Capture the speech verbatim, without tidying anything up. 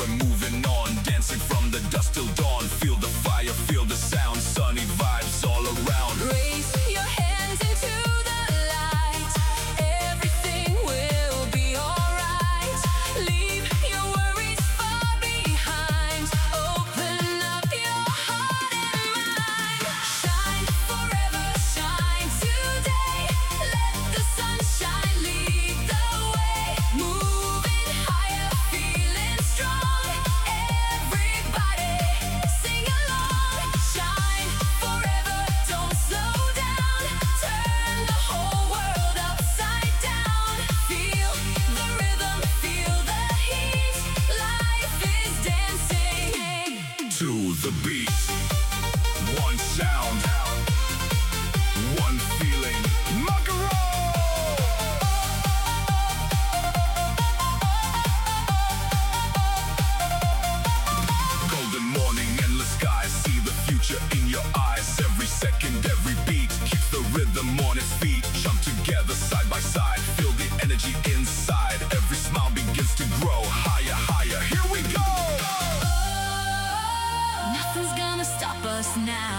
we're moving on, dancing from the dusk till dawn. Feel the fire, feel the sound, sunny vibes all around. Raise your hands into the light, everything will be alright. Leave your worries far behind, open up your heart and mind. Shine forever, shine today, let the sunshine lead the way. Moving higher, feeling strong, everybody sing along. Shine forever, don't slow down, turn the whole world upside down. Feel the rhythm, feel the heat, life is dancing To the beat, one sound, one feeling. Golden morning, endless skies, see the future in your eyes. Every second, every beat keeps the rhythm on its feet. Jump together side by side, feel the energy inside. Every smile begins to grow higher, higher. Here we go. Nothing's gonna stop us now.